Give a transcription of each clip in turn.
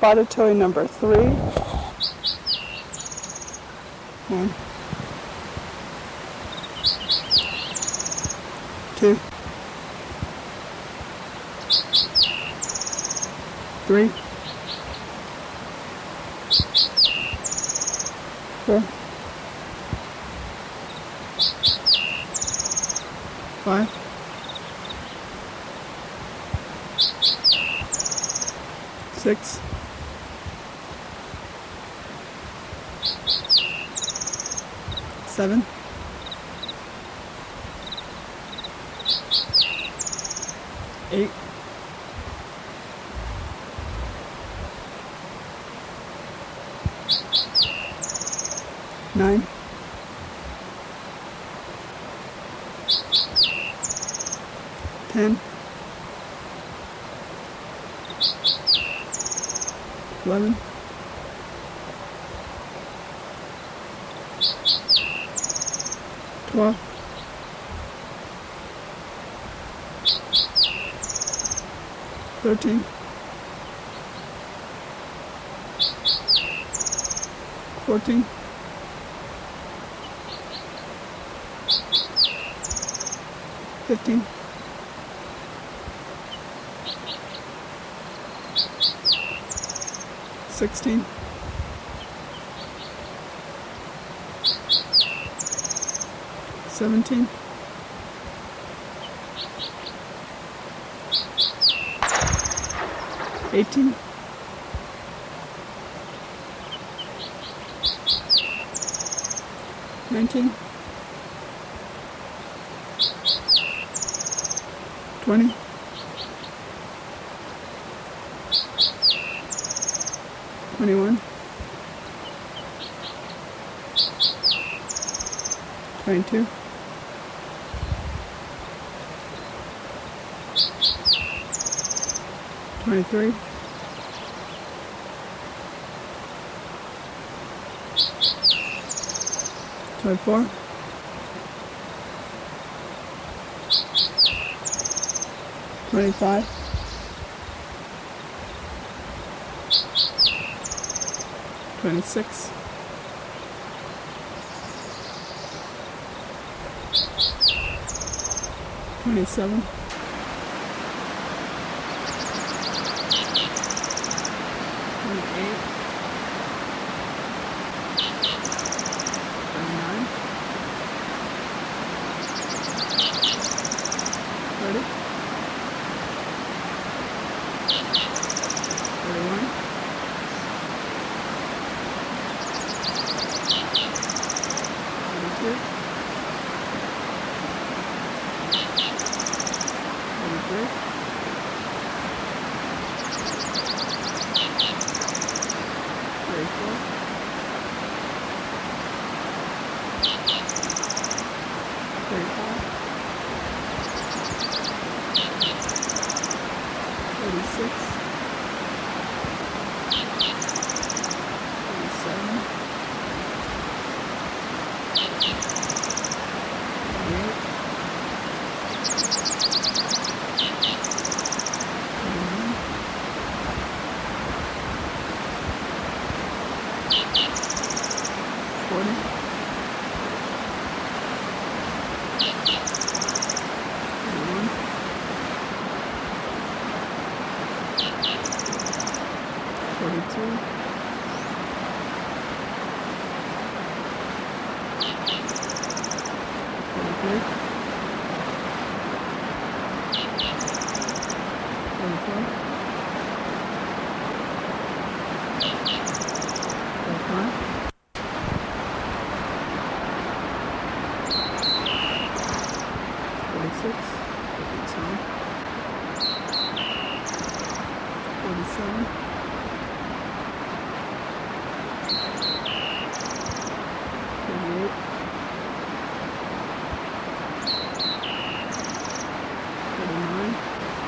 spotted toy number 3. 1, 2, 3, 4, 5, 6, 7, 8, 9, 10, 11, 12, 13, 14, 15, 16, 17, 18, 19, 20, 21, 22, 23, 24, 25, 26, 27, 28, 29, 30, 31, 32, 33, 34, 35, 36, 37, 38, 39, 40, 41, 42, 43, 44, 45, 46, 52, 47, 48, 49,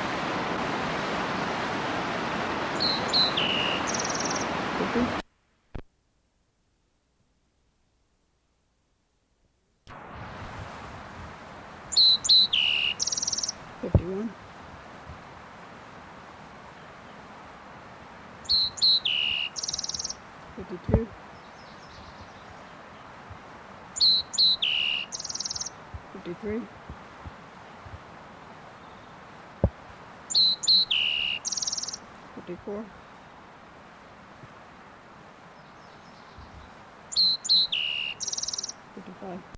50, 51, 52, 53, 54, 55.